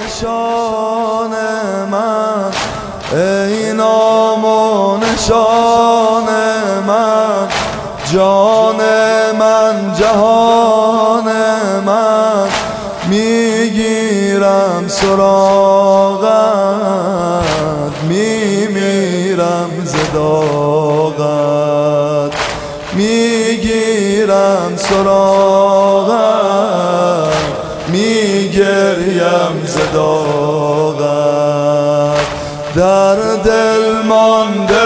نشان من، ای نام و نشان من، جان من جهان من، میگیرم سراغت، میمیرم ز داغت، میگیرم سراغت، میگریم ز داغت. در دل مانده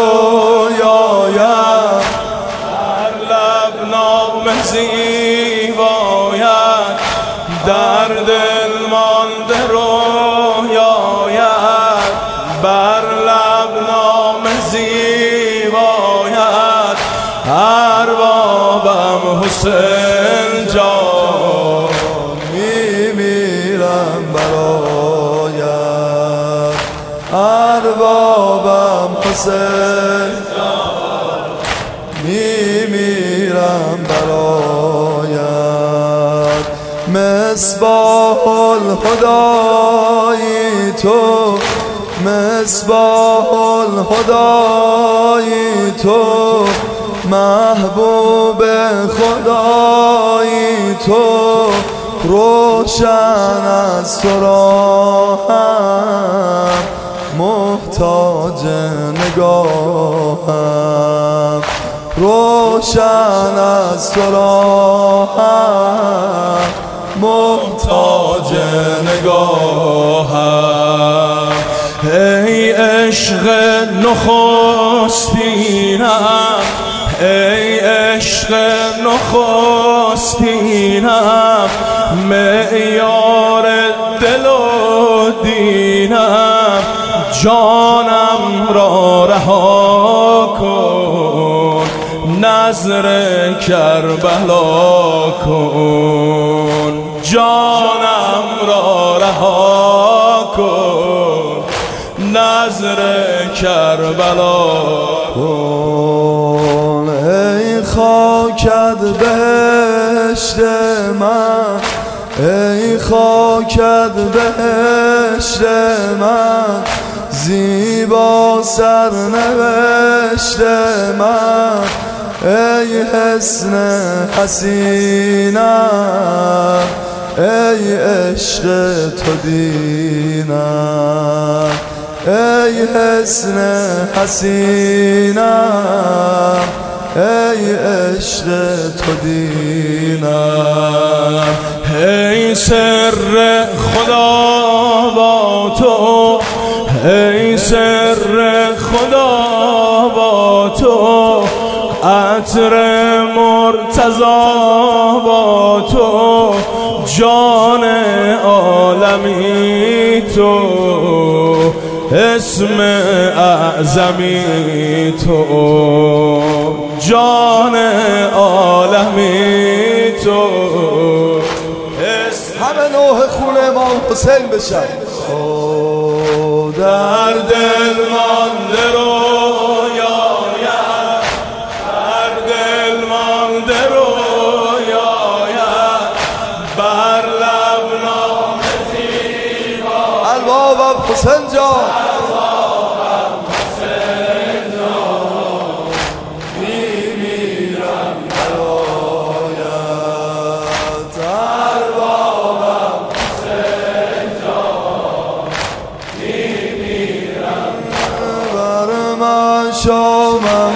رویایم، در لب نام زیبایم، در دل مانده رویایم، بر لب نام زیبایم. اربابم حسین جان، میمیرم برایت. اربابم حسین جان، میمیرم برایت. مصباح الهدای تو، مصباح الهدای تو، محبوب خدای تو، روشن از تو راهم، محتاج نگاهم، روشن از تو راهم، محتاج نگاهم. ای عشق نخستینم، ای عشق نخستینم، معیار دل و دینم. جانم را رها کن، نظر کربلا کن. جانم را رها کن، نظر کربلا کن. ای خاکت بهشت من، ای خاکت بهشت من، زیبا سرنوشت من. ای حسن حسینم، ای عشق تو دینم. ای حسن حسینم، ای عشق تو دینم. ای سر خدا با تو، ای سر خدا با تو، عطر مرتضی با تو، جان عالمی تو، اسم اعظمی تو، جان عالمی تو. همه نوح خون امام حسین بشن. در دل مانده رویایم، در دل مانده رویایم، بر لب نام زیبا. اربابم حسین جان، اربابم حسین جان، میمیرم برایت. اربابم حسین جان، میمیرم بر من. شامم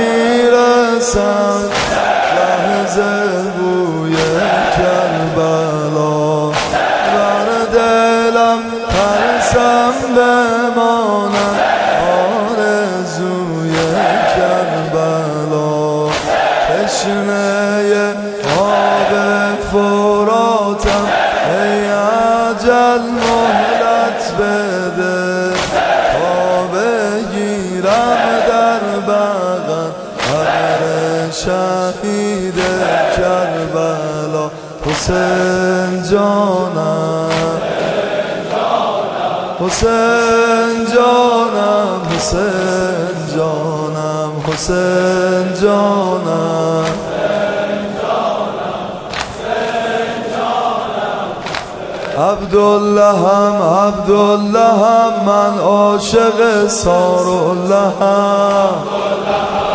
میرسد لحظه بوی کربلا، بر دلم ترسم بمانم آرزوی کربلا. تشنه آب فراتم، ای اجل مهلت بده، تا بگیرم در بغل قبر شهید کربلا. حسین جانم، حسین جانم، حسین جانم، حسین جانم. عبدالله من عاشق سارالله